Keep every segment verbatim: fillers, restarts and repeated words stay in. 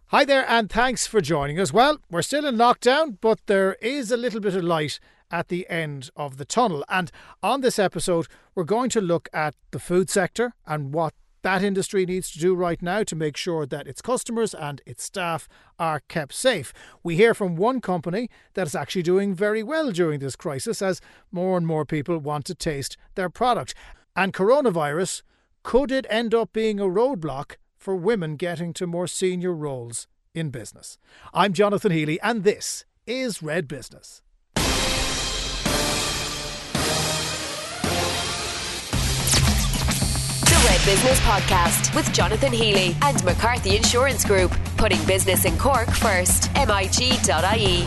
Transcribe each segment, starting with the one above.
Hi there, and thanks for joining us. Well, we're still in lockdown, but there is a little bit of light at the end of the tunnel. And on this episode, we're going to look at the food sector and what that industry needs to do right now to make sure that its customers and its staff are kept safe. We hear from one company that is actually doing very well during this crisis as more and more people want to taste their product. And coronavirus, could it end up being a roadblock for women getting to more senior roles in business? I'm Jonathan Healy, and this is Red Business. The Red Business Podcast with Jonathan Healy and McCarthy Insurance Group, putting business in Cork first. M I G dot I E.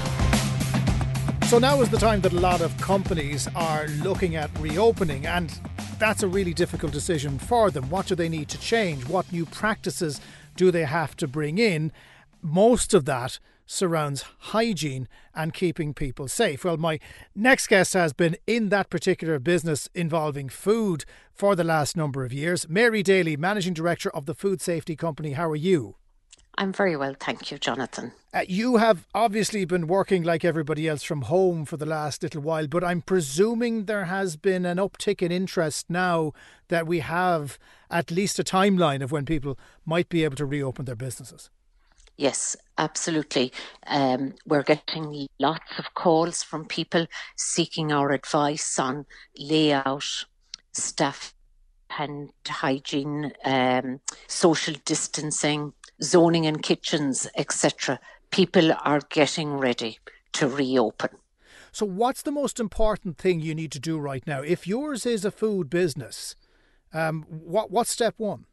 So now is the time that a lot of companies are looking at reopening, and that's a really difficult decision for them. What do they need to change? What new practices do they have to bring in? Most of that surrounds hygiene and keeping people safe. Well, my next guest has been in that particular business involving food for the last number of years. Mary Daly, Managing Director of the Food Safety Company. How are you? I'm very well, thank you, Jonathan. Uh, you have obviously been working like everybody else from home for the last little while, but I'm presuming there has been an uptick in interest now that we have at least a timeline of when people might be able to reopen their businesses. Yes, absolutely. Um, we're getting lots of calls from people seeking our advice on layout, staff and hygiene, um, social distancing, zoning in kitchens, et cetera. People are getting ready to reopen. So what's the most important thing you need to do right now? If yours is a food business, um, what what's step one?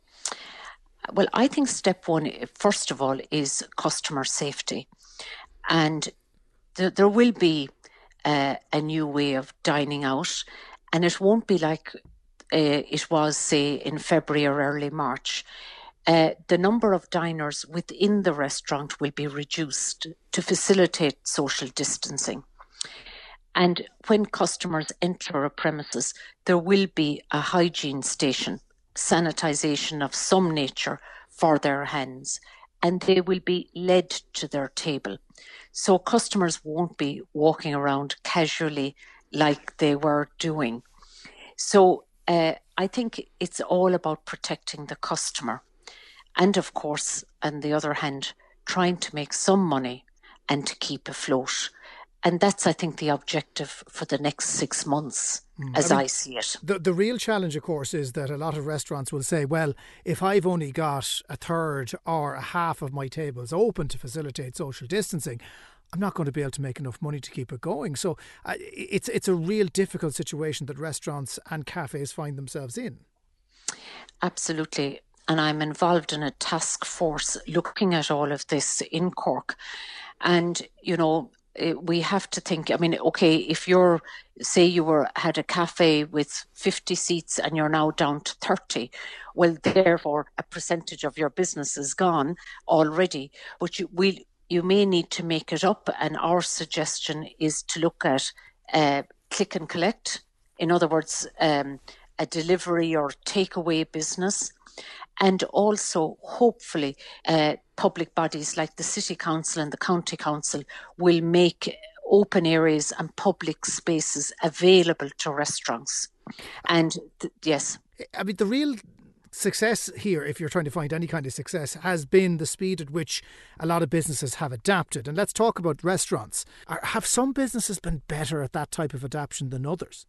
Well, I think step one, first of all, is customer safety. And th- there will be uh, a new way of dining out, and it won't be like uh, it was, say, in February or early March. Uh, the number of diners within the restaurant will be reduced to facilitate social distancing. And when customers enter a premises, there will be a hygiene station, sanitisation of some nature for their hands, and they will be led to their table. So customers won't be walking around casually like they were doing. So uh, I think it's all about protecting the customer. And of course, on the other hand, trying to make some money and to keep afloat. And that's, I think, the objective for the next six months, mm. as I, mean, I see it. The, the real challenge, of course, is that a lot of restaurants will say, well, if I've only got a third or a half of my tables open to facilitate social distancing, I'm not going to be able to make enough money to keep it going. So uh, it's it's a real difficult situation that restaurants and cafes find themselves in. Absolutely. And I'm involved in a task force looking at all of this in Cork. And, you know, we have to think, I mean, okay, if you're, say you were had a cafe with fifty seats and you're now down to thirty, well, therefore, a percentage of your business is gone already. But you, we, you may need to make it up. And our suggestion is to look at uh, click and collect. In other words, um, a delivery or takeaway business. And also, hopefully, uh, public bodies like the City Council and the County Council will make open areas and public spaces available to restaurants. And th- yes. I mean, the real success here, if you're trying to find any kind of success, has been the speed at which a lot of businesses have adapted. And let's talk about restaurants. Are, have some businesses been better at that type of adaptation than others?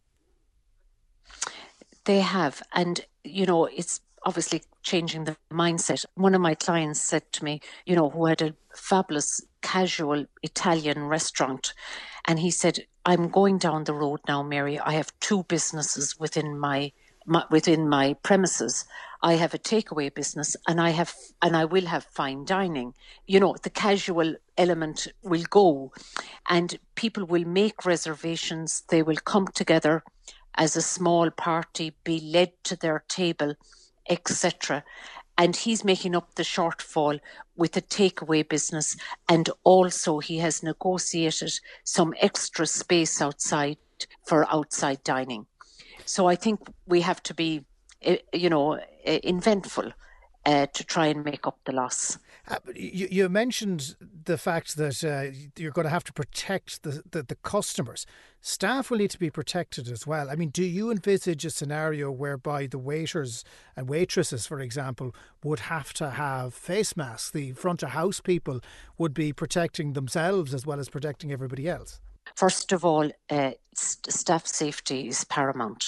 They have. And, you know, it's obviously changing the mindset. One of my clients said to me, you know, who had a fabulous casual Italian restaurant, and he said, I'm going down the road now, Mary. I have two businesses within my, my within my premises. I have a takeaway business and I have and I will have fine dining. You know, the casual element will go and people will make reservations. They will come together as a small party, be led to their table, et cetera. And he's making up the shortfall with a takeaway business. And also he has negotiated some extra space outside for outside dining. So I think we have to be, you know, inventful uh, to try and make up the loss. Uh, you, you mentioned the fact that uh, you're going to have to protect the, the, the customers. Staff will need to be protected as well. I mean, do you envisage a scenario whereby the waiters and waitresses, for example, would have to have face masks? The front of house people would be protecting themselves as well as protecting everybody else. First of all, uh, st- staff safety is paramount,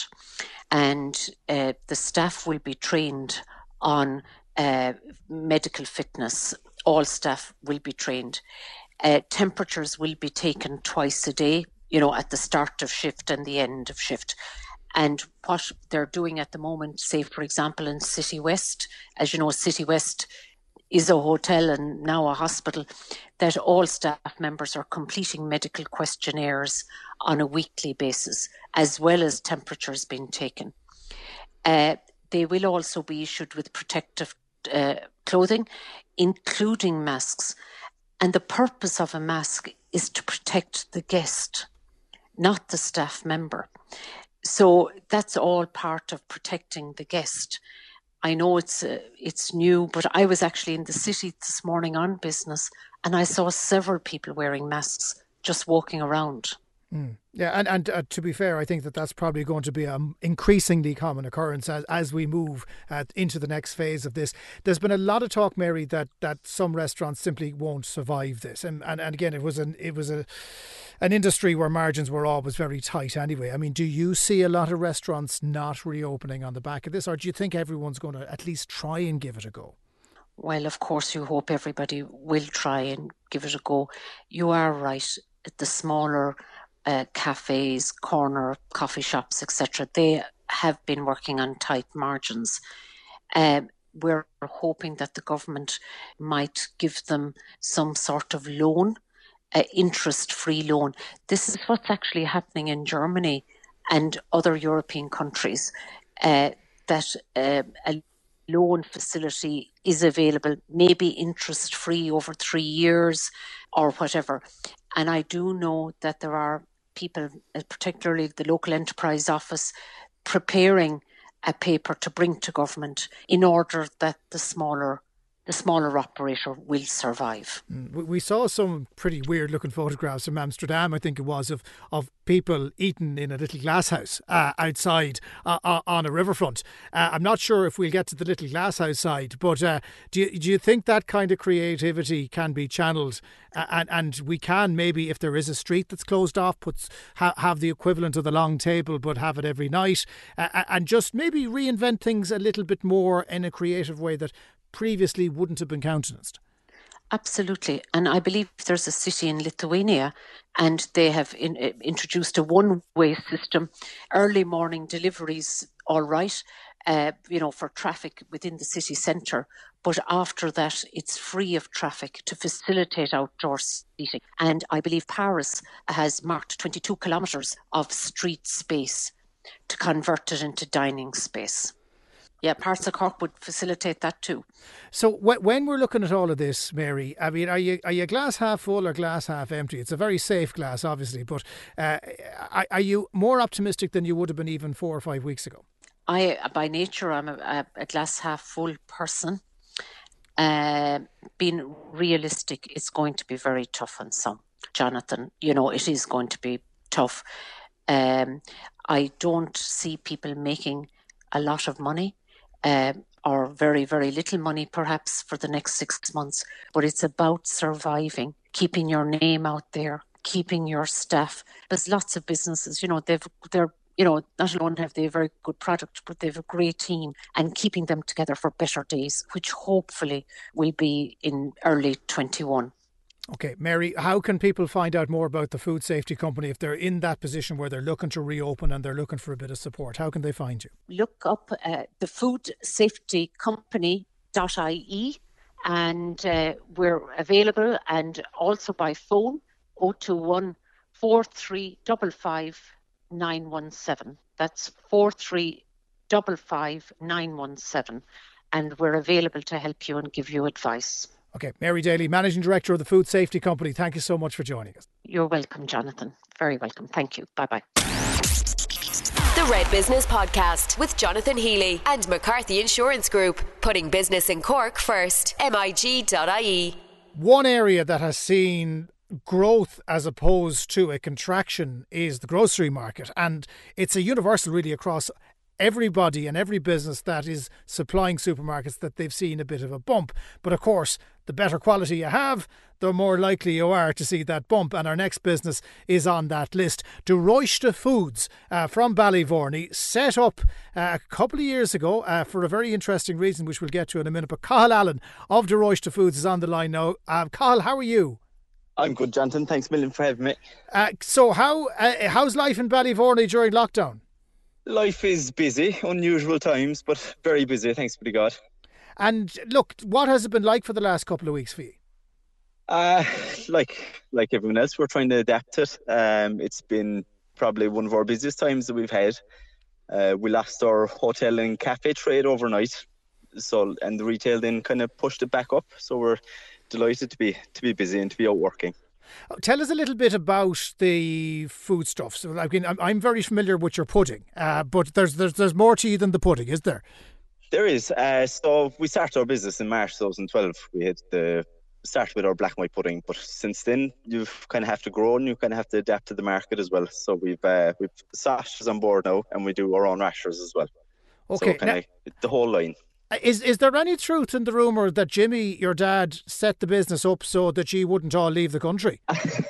and uh, the staff will be trained on uh, medical fitness. All staff will be trained. Uh, temperatures will be taken twice a day, you know, at the start of shift and the end of shift. And what they're doing at the moment, say, for example, in City West, as you know, City West is a hotel and now a hospital, that all staff members are completing medical questionnaires on a weekly basis, as well as temperatures being taken. Uh, they will also be issued with protective uh, clothing, including masks. And the purpose of a mask is to protect the guest, not the staff member. So that's all part of protecting the guest. I know it's uh, it's new, but I was actually in the city this morning on business, and I saw several people wearing masks just walking around. Mm. Yeah, and, and uh, to be fair, I think that that's probably going to be an increasingly common occurrence as, as we move uh, into the next phase of this. There's been a lot of talk, Mary, that, that some restaurants simply won't survive this. And, and, and again, it was an it was a an industry where margins were always very tight anyway. I mean, do you see a lot of restaurants not reopening on the back of this, or do you think everyone's going to at least try and give it a go? Well, of course, you hope everybody will try and give it a go. You are right. The smaller Uh, cafes, corner coffee shops, et cetera. They have been working on tight margins. Uh, we're hoping that the government might give them some sort of loan, uh, interest-free loan. This is what's actually happening in Germany and other European countries, uh, that uh, a loan facility is available, maybe interest-free over three years or whatever. And I do know that there are people, particularly the local enterprise office, preparing a paper to bring to government in order that the smaller the smaller operator will survive. Mm. We saw some pretty weird looking photographs from Amsterdam, I think it was, of, of people eating in a little glass house uh, outside uh, uh, on a riverfront. Uh, I'm not sure if we'll get to the little glass house side, but uh, do, you, do you think that kind of creativity can be channeled uh, and, and we can maybe, if there is a street that's closed off, puts ha- have the equivalent of the long table but have it every night uh, and just maybe reinvent things a little bit more in a creative way that previously wouldn't have been countenanced? Absolutely. And I believe there's a city in Lithuania and they have in, uh, introduced a one-way system, early morning deliveries, all right, uh, you know, for traffic within the city centre. But after that, it's free of traffic to facilitate outdoor seating. And I believe Paris has marked twenty-two kilometres of street space to convert it into dining space. Yeah, parts of Cork would facilitate that too. So w- when we're looking at all of this, Mary, I mean, are you are you glass half full or glass half empty? It's a very safe glass, obviously, but uh, are you more optimistic than you would have been even four or five weeks ago? I, by nature, I'm a, a glass half full person. Uh, being realistic, it's going to be very tough on some. Jonathan, you know, it is going to be tough. Um, I don't see people making a lot of money. Uh, or very, very little money perhaps for the next six months. But it's about surviving, keeping your name out there, keeping your staff. There's lots of businesses, you know, they've, they're, you know, not alone have they a very good product, but they have a great team and keeping them together for better days, which hopefully will be in early twenty-one. Okay, Mary, how can people find out more about the Food Safety Company if they're in that position where they're looking to reopen and they're looking for a bit of support? How can they find you? Look up uh, the food safety company dot I E and uh, we're available and also by phone oh two one, four three five five, nine one seven. That's four three five five, nine one seven. And we're available to help you and give you advice. Okay, Mary Daly, Managing Director of the Food Safety Company. Thank you so much for joining us. You're welcome, Jonathan. Very welcome. Thank you. Bye-bye. The The Red Business Podcast with Jonathan Healy and McCarthy Insurance Group. Putting business in Cork first. M I G dot I E. One area that has seen growth as opposed to a contraction is the grocery market, and it's a universal really across everybody and every business that is supplying supermarkets that they've seen a bit of a bump. But of course, the better quality you have, the more likely you are to see that bump. And our next business is on that list. Droiste Foods uh, from Ballyvorney, set up uh, a couple of years ago uh, for a very interesting reason, which we'll get to in a minute. But Cathal Allen of Droiste Foods is on the line now. Uh, Cathal, how are you? I'm good, Jonathan. Thanks a million for having me. Uh, so how uh, how's life in Ballyvorney during lockdown? Life is busy, unusual times, but very busy, thanks be to God. And look, what has it been like for the last couple of weeks for you? Uh, like like everyone else, we're trying to adapt it. Um, it's been probably one of our busiest times that we've had. Uh, we lost our hotel and cafe trade overnight, so and the retail then kind of pushed it back up. So we're delighted to be to be busy and to be out working. Tell us a little bit about the foodstuffs. I mean, I'm very familiar with your pudding, uh, but there's there's there's more to you than the pudding, is there? There is. Uh, so we started our business in March twenty twelve. We had the started with our black and white pudding, but since then you kind of have to grow and you kind of have to adapt to the market as well. So we've uh, we've sausages on board now, and we do our own rashers as well. Okay, so kind of the whole line. Is is there any truth in the rumour that Jimmy, your dad, set the business up so that you wouldn't all leave the country?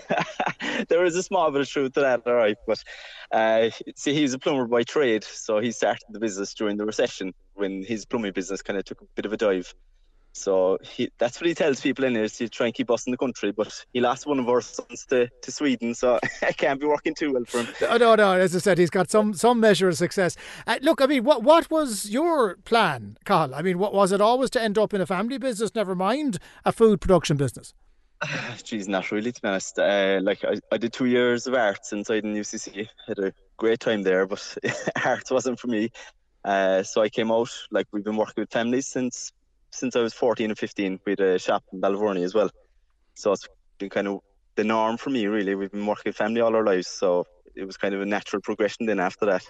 There is a small bit of truth to that, all right. But uh, see, he's a plumber by trade, so he started the business during the recession when his plumbing business kind of took a bit of a dive. So he, that's what he tells people in it, to try and keep us in the country. But he lost one of our sons to, to Sweden, so it can't be working too well for him. No, no, no. As I said, he's got some, some measure of success. Uh, look, I mean, what what was your plan, Cathal? I mean, what was it always to end up in a family business, never mind a food production business? Geez, not really, to be honest. Uh, like I, I did two years of arts inside in U C C. Had a great time there, but arts wasn't for me. Uh, so I came out. Like we've been working with families since. Since I was fourteen and fifteen, we had a shop in Ballyvorney as well. So it's been kind of the norm for me, really. We've been working with family all our lives, so it was kind of a natural progression then after that.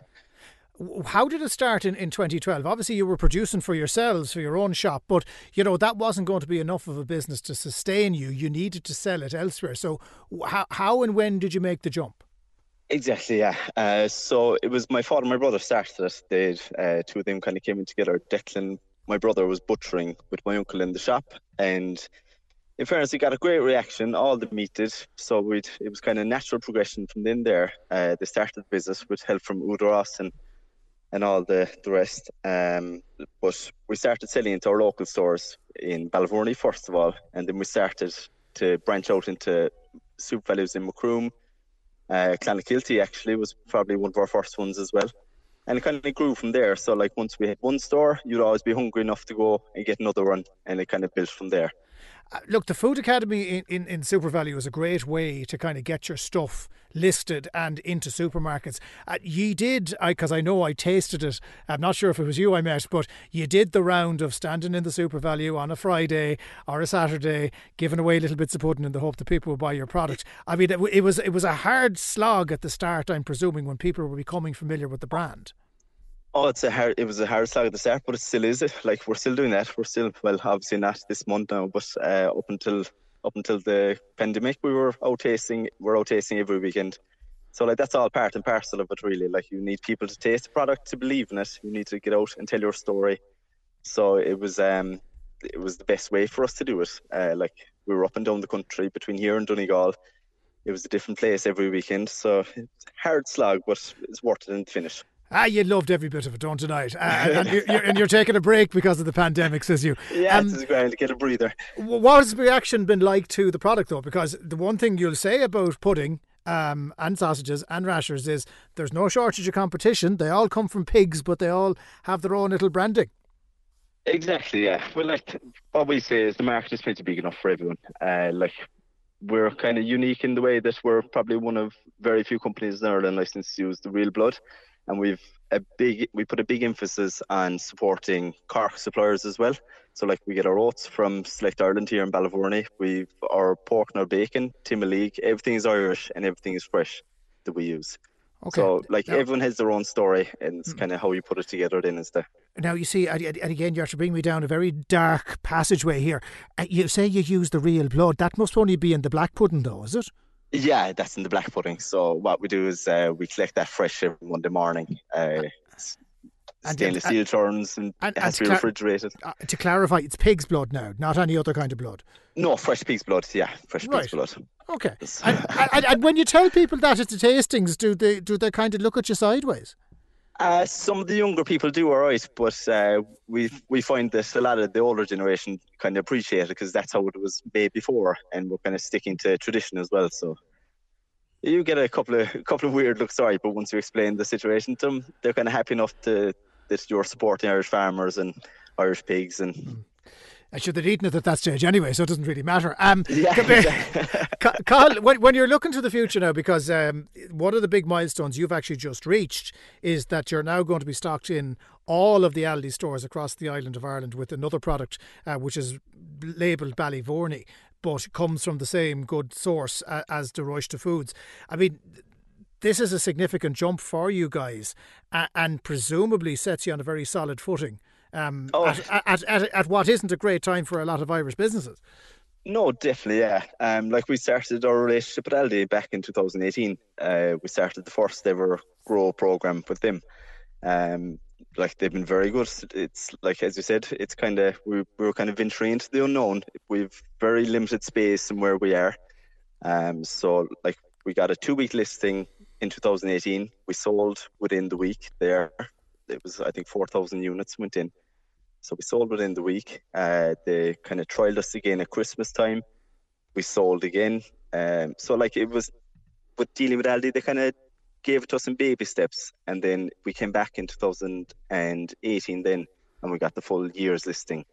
How did it start in, in twenty twelve? Obviously, you were producing for yourselves, for your own shop, but, you know, that wasn't going to be enough of a business to sustain you. You needed to sell it elsewhere. So how, how and when did you make the jump? Exactly, yeah. Uh, so it was my father and my brother started it. They, uh, two of them kind of came in together. Declan, my brother, was butchering with my uncle in the shop, and in fairness, he got a great reaction. All the meat did, so we'd, it was kind of natural progression from then there. Uh, they started the business with help from Udo Ross and and all the, the rest. Um, but we started selling into our local stores in Ballyvorney first of all, and then we started to branch out into SuperValue in Macroom. Uh, Clonakilty actually was probably one of our first ones as well. And it kind of grew from there. So like once we had one store, you'd always be hungry enough to go and get another one. And it kind of built from there. Uh, look, the Food Academy in, in, in SuperValue is a great way to kind of get your stuff listed and into supermarkets. Uh, you did, because I, I know I tasted it, I'm not sure if it was you I met, but you did the round of standing in the SuperValue on a Friday or a Saturday, giving away little bits of pudding in the hope that people would buy your product. I mean, it, it was it was a hard slog at the start, I'm presuming, when people were becoming familiar with the brand. Oh, it's a hard, it was a hard slog at the start, but it still is. It like we're still doing that. We're still, well, obviously not this month now, but uh, up until up until the pandemic, we were out tasting. We're out tasting every weekend. So like that's all part and parcel of it, really. Like you need people to taste the product to believe in it. You need to get out and tell your story. So it was um it was the best way for us to do it. Uh, like we were up and down the country between here and Donegal. It was a different place every weekend. So it's a hard slog, but it's worth it in the finish. Ah, you loved every bit of it, don't deny it. Uh, and, you're, you're, and you're taking a break because of the pandemic, says you. Yeah, um, it's grand to get a breather. What has the reaction been like to the product, though? Because the one thing you'll say about pudding um, and sausages and rashers is there's no shortage of competition. They all come from pigs, but they all have their own little branding. Exactly, yeah. Well, like, what we say is the market is plenty big enough for everyone. Uh, like, we're kind of unique in the way that we're probably one of very few companies in Ireland licensed to use the real blood. And we've a big, we put a big emphasis on supporting Cork suppliers as well. So like we get our oats from Select Ireland here in Ballyvorney. We've our pork and our bacon, Timoleague. Everything is Irish and everything is fresh that we use. Okay. So, like, now, everyone has their own story, and it's mm. kind of how you put it together then is the... Now, you see, and again, you have to bring me down a very dark passageway here. You say you use the real blood. That must only be in the black pudding, though, is it? Yeah, that's in the black pudding. So what we do is uh, we collect that fresh every Monday morning. Uh, and, stainless and, steel turns, and, and it has to be refrigerated. Uh, to clarify, it's pig's blood now, not any other kind of blood. No, fresh pig's blood. Yeah, fresh right. pig's blood. Okay. and, and, and when you tell people that at the tastings, do they do they kind of look at you sideways? Uh, some of the younger people do, all right, but uh, we we find that a lot of the older generation kind of appreciate it because that's how it was made before, and we're kind of sticking to tradition as well. So you get a couple of a couple of weird looks, sorry, but once you explain the situation to them, they're kind of happy enough to that you're supporting Irish farmers and Irish pigs and. Mm. I should have eaten it at that stage anyway, so it doesn't really matter. Um, yeah, Carl, when, when you're looking to the future now, because um, one of the big milestones you've actually just reached is that you're now going to be stocked in all of the Aldi stores across the island of Ireland with another product uh, which is labelled Ballyvorney, but comes from the same good source uh, as De Royster Foods. I mean, this is a significant jump for you guys uh, and presumably sets you on a very solid footing. Um, oh. at, at, at, at what isn't a great time for a lot of Irish businesses. No, definitely, yeah. Um, like we started our relationship with Aldi back in two thousand eighteen. Uh, we started the first ever grow program with them. Um, like they've been very good. It's like, as you said, it's kind of, we, we were kind of venturing into the unknown. We've very limited space in where we are. Um, so like we got a two week listing in two thousand eighteen. We sold within the week there. It was, I think, four thousand units went in. So we sold within the week. Uh, they kind of trialed us again at Christmas time. We sold again. Um, so, like, it was, with dealing with Aldi, they kind of gave it to us in baby steps. And then we came back in two thousand eighteen then, and we got the full year's listing.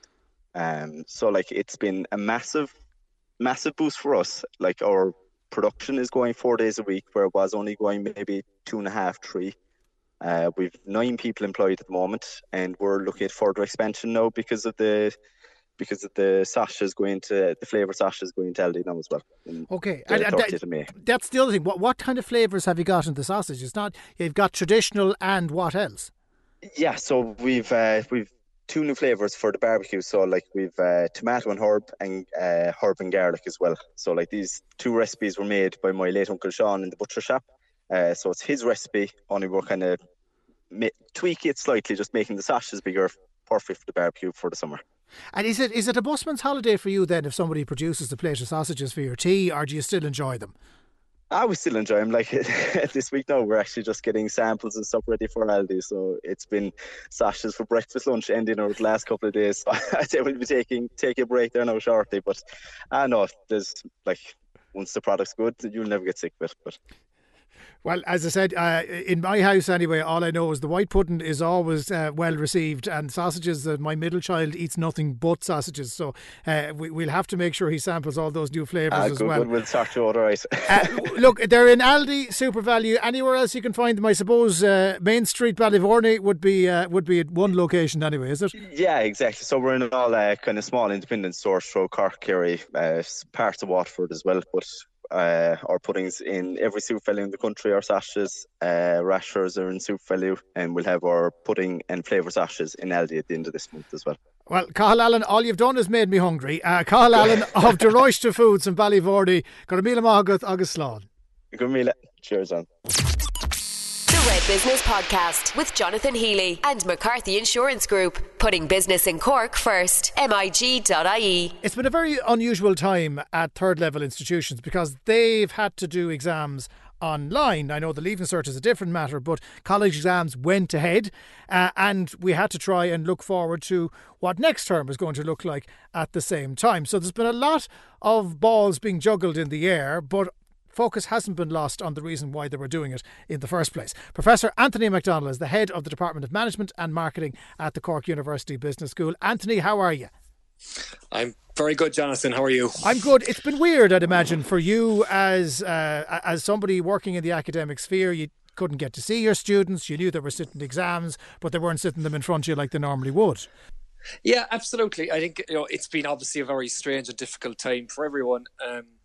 Um, so, like, it's been a massive, massive boost for us. Like, our production is going four days a week, where it was only going maybe two and a half, three. Uh, we've nine people employed at the moment, and we're looking at further expansion now because of the because of the sausages going to the flavour sausages going to Aldi now as well. Okay, and, and that, that's the other thing. What what kind of flavours have you got in the sausage? It's not you've got traditional and what else? Yeah, so we've uh, we've two new flavours for the barbecue. So like we've uh, tomato and herb and uh, herb and garlic as well. So like these two recipes were made by my late uncle Sean in the butcher shop. Uh, so it's his recipe, only we're kind of ma- tweaking it slightly, just making the sausages bigger, perfect for the barbecue for the summer. And is it is it a busman's holiday for you then if somebody produces a plate of sausages for your tea, or do you still enjoy them? I would still enjoy them. Like this week now, we're actually just getting samples and stuff ready for Aldi. So it's been sausages for breakfast, lunch, and dinner the last couple of days. So I'd say we'll be taking, taking a break there now shortly. But I know there's like, once the product's good, you'll never get sick of it. But well, as I said, uh, in my house anyway, all I know is the white pudding is always uh, well received, and sausages, uh, my middle child eats nothing but sausages, so uh, we, we'll have to make sure he samples all those new flavours uh, as good, well. Good, we'll sort you out, all right. uh, look, they're in Aldi, Super Value, anywhere else you can find them. I suppose uh, Main Street, Ballyvorney would be uh, would be at one location anyway, is it? Yeah, exactly. So we're in all uh, kind of small independent stores through Cork, Kerry, uh, parts of Waterford as well, but Uh, our puddings in every soup value in the country, our sausages, uh, rashers are in soup value, and we'll have our pudding and flavour sausages in Aldi at the end of this month as well. Well, Cathal Allen, all you've done is made me hungry. Uh, Cathal Allen of De Royster Foods in Ballyvorney. Got a míle mágat agus slán. Good míle. Cheers on. The Red Business Podcast with Jonathan Healy and McCarthy Insurance Group. Putting business in Cork first. M I G dot I E. It's been a very unusual time at third level institutions because they've had to do exams online. I know the Leaving Cert is a different matter, but college exams went ahead uh, and we had to try and look forward to what next term is going to look like at the same time. So there's been a lot of balls being juggled in the air, but focus hasn't been lost on the reason why they were doing it in the first place. Professor Anthony McDonald is the head of the Department of Management and Marketing at the Cork University Business School. Anthony, how are you? I'm very good, Jonathan. How are you? I'm good. It's been weird, I'd imagine, for you as uh, as somebody working in the academic sphere. You couldn't get to see your students. You knew they were sitting exams, but they weren't sitting them in front of you like they normally would. Yeah, absolutely. I think you know it's been obviously a very strange and difficult time for everyone. Um,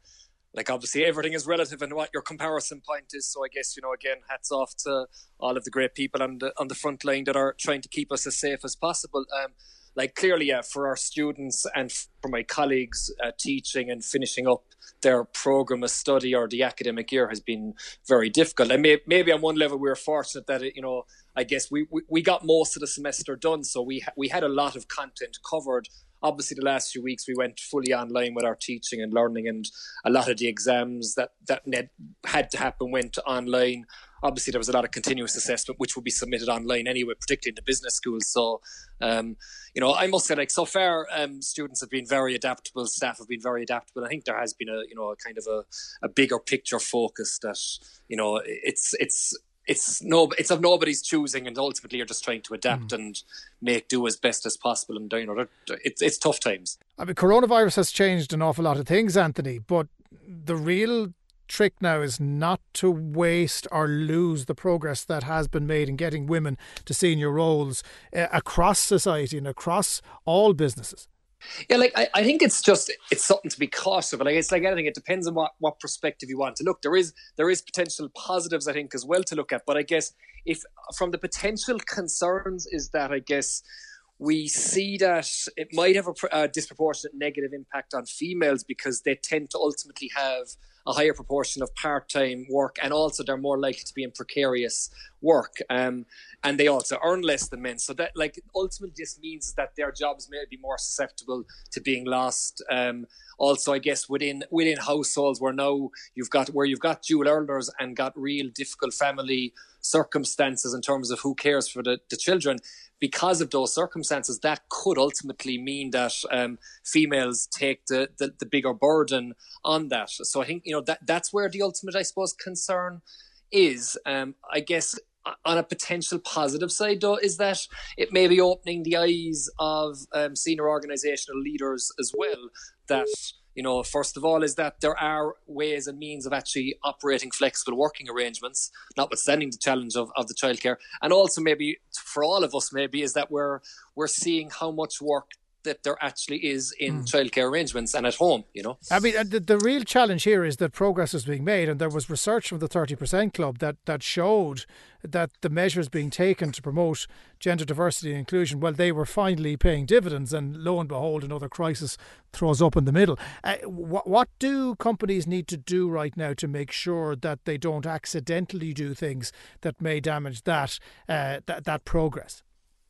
like obviously everything is relative and what your comparison point is. So I guess, you know, again, hats off to all of the great people on the on the front line that are trying to keep us as safe as possible. Um, like clearly, yeah, for our students and for my colleagues, uh, teaching and finishing up their program of study or the academic year has been very difficult. And may, maybe on one level we were fortunate that, it, you know, I guess we, we, we got most of the semester done. So we ha- we had a lot of content covered. Obviously, the last few weeks we went fully online with our teaching and learning, and a lot of the exams that, that had to happen went online. Obviously, there was a lot of continuous assessment, which will be submitted online anyway, particularly in the business schools. So, um, you know, I must say, like, so far, um, students have been very adaptable, staff have been very adaptable. I think there has been a, you know, a kind of a, a bigger picture focus that, you know, it's it's it's no, it's of nobody's choosing, and ultimately you're just trying to adapt mm. and make do as best as possible. And, you know, it's it's tough times. I mean, coronavirus has changed an awful lot of things, Anthony, but the real trick now is not to waste or lose the progress that has been made in getting women to senior roles uh, across society and across all businesses. Yeah, like I, I think it's just it's something to be cautious of. Like it's like anything; it depends on what, what perspective you want to look. There is there is potential positives, I think, as well to look at. But I guess if from the potential concerns is that I guess we see that it might have a, a disproportionate negative impact on females because they tend to ultimately have a higher proportion of part-time work, and also they're more likely to be in precarious work, um, and they also earn less than men. So that, like, ultimately this means that their jobs may be more susceptible to being lost. Um, also, I guess within within households where now you've got where you've got dual earners and got real difficult family circumstances in terms of who cares for the, the children. Because of those circumstances, that could ultimately mean that um, females take the, the, the bigger burden on that. So I think, you know, that that's where the ultimate, I suppose, concern is. Um, I guess on a potential positive side, though, is that it may be opening the eyes of um, senior organisational leaders as well. That, you know, first of all, is that there are ways and means of actually operating flexible working arrangements, notwithstanding the challenge of, of the childcare. And also maybe for all of us, maybe, is that we're we're seeing how much work that there actually is in mm. childcare arrangements and at home, you know. I mean, the, the real challenge here is that progress is being made, and there was research from the thirty percent Club that, that showed that the measures being taken to promote gender diversity and inclusion, well, they were finally paying dividends, and lo and behold, another crisis throws up in the middle. Uh, what, what do companies need to do right now to make sure that they don't accidentally do things that may damage that uh, that, that progress?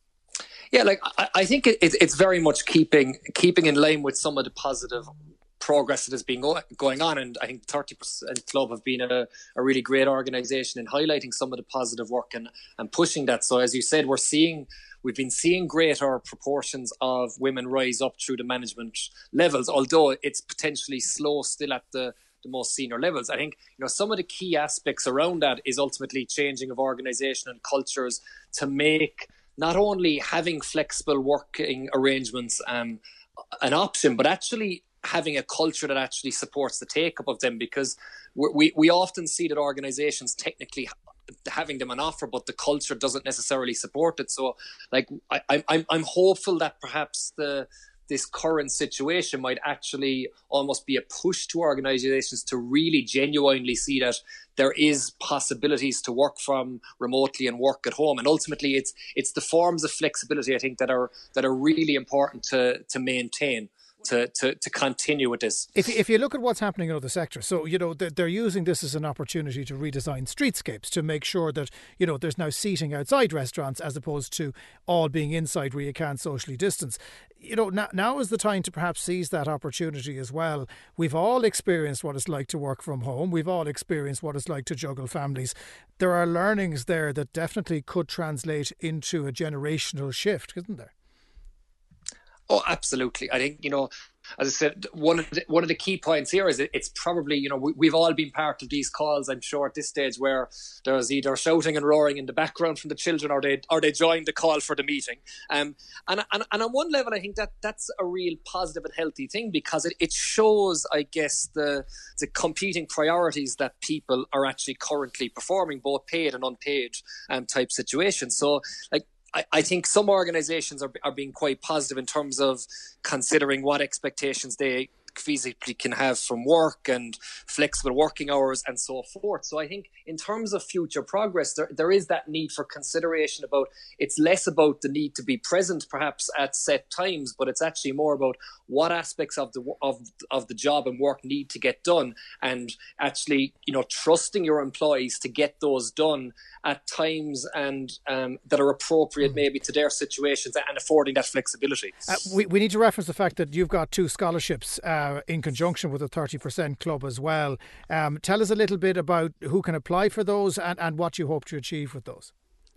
Yeah, like I, I think it, it's very much keeping keeping in line with some of the positive progress that has been go, going on. And I think thirty percent Club have been a, a really great organisation in highlighting some of the positive work and, and pushing that. So as you said, we're seeing, we've been seeing greater proportions of women rise up through the management levels, although it's potentially slow still at the the most senior levels. I think, you know, some of the key aspects around that is ultimately changing of organisation and cultures to make not only having flexible working arrangements um, an option, but actually having a culture that actually supports the take-up of them, because we, we often see that organisations technically having them on offer, but the culture doesn't necessarily support it. So, like, I, I'm I'm hopeful that perhaps the this current situation might actually almost be a push to organisations to really genuinely see that there is possibilities to work from remotely and work at home. And ultimately, it's it's the forms of flexibility, I think, that are that are really important to to maintain. To, to, to continue with this. If if you look at what's happening in other sectors, so, you know, they're, they're using this as an opportunity to redesign streetscapes, to make sure that, you know, there's now seating outside restaurants as opposed to all being inside where you can't socially distance. You know, now, now is the time to perhaps seize that opportunity as well. We've all experienced what it's like to work from home. We've all experienced what it's like to juggle families. There are learnings there that definitely could translate into a generational shift, isn't there? Oh, absolutely. I think, you know, as I said, one of the, one of the key points here is it, it's probably, you know, we, we've all been part of these calls, I'm sure, at this stage, where there's either shouting and roaring in the background from the children, or they or they join the call for the meeting. Um, and, and and on one level, I think that that's a real positive and healthy thing, because it, it shows, I guess, the the competing priorities that people are actually currently performing, both paid and unpaid um, type situations. So, like, I, I think some organisations are are being quite positive in terms of considering what expectations they physically can have from work and flexible working hours and so forth. So I think in terms of future progress, there, there is that need for consideration about, it's less about the need to be present perhaps at set times, but it's actually more about what aspects of the of of the job and work need to get done, and actually, you know, trusting your employees to get those done at times and um, that are appropriate maybe to their situations, and affording that flexibility. Uh, we, we need to reference the fact that you've got two scholarships uh, in conjunction with the thirty percent Club as well. Um, tell us a little bit about who can apply for those and, and what you hope to achieve with those.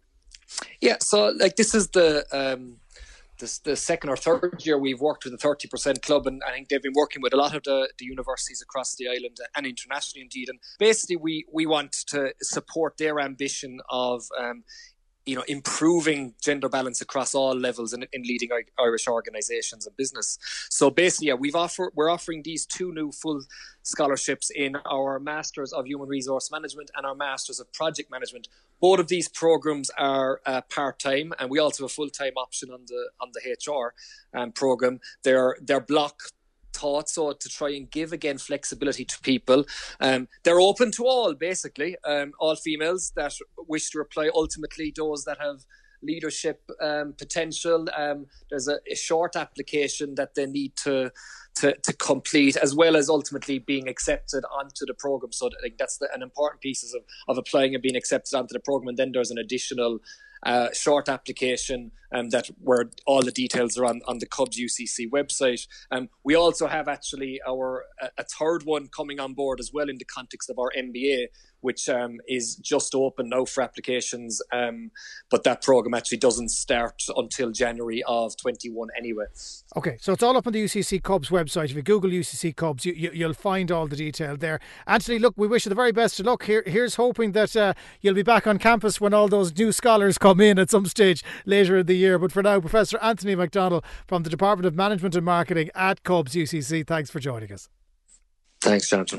Yeah, so like this is the... Um, This, the second or third year we've worked with the thirty percent Club, and I think they've been working with a lot of the, the universities across the island and internationally indeed. And basically we, we want to support their ambition of um, you know, improving gender balance across all levels in, in leading Irish organisations and business. So basically, yeah, we've offer, we're offering these two new full scholarships in our Masters of Human Resource Management and our Masters of Project Management. Both of these programs are uh, part-time, and we also have a full-time option on the on the H R um, program. They're they're block taught, so to try and give again flexibility to people. Um, they're open to all, basically, um, all females that wish to apply. Ultimately, those that have leadership um, potential. Um, there's a, a short application that they need to. To, to complete, as well as ultimately being accepted onto the program. So I think that's the, an important piece of, of applying and being accepted onto the program. And then there's an additional uh, short application um, that where all the details are on, on the Cubs U C C website. Um, we also have actually our a, a third one coming on board as well in the context of our M B A, which um, is just open now for applications. Um, but that program actually doesn't start until January of twenty-one anyway. Okay, so it's all up on the U C C Cubs website. If you Google U C C Cubs, you, you, you'll find all the detail there. Anthony, look, we wish you the very best of luck. Here, here's hoping that uh, you'll be back on campus when all those new scholars come in at some stage later in the year. But for now, Professor Anthony McDonald from the Department of Management and Marketing at Cubs U C C, thanks for joining us. Thanks, Jonathan.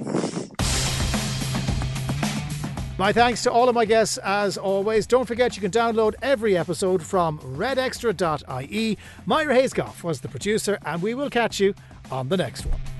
My thanks to all of my guests as always. Don't forget you can download every episode from red extra dot I E. Myra Hayscoff was the producer, and we will catch you on the next one.